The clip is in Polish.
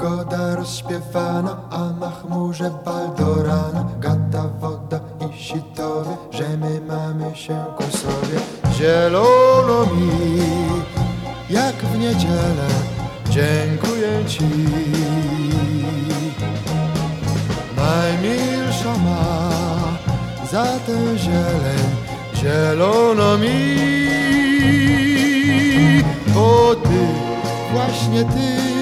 Pogoda rozśpiewana, a na chmurze bal do rana. Gada woda i sitowie, że my mamy się ku sobie. Zielono mi, jak w niedzielę, dziękuję Ci. Najmilsza ma za tę zieleń, zielono mi. Bo Ty, właśnie Ty,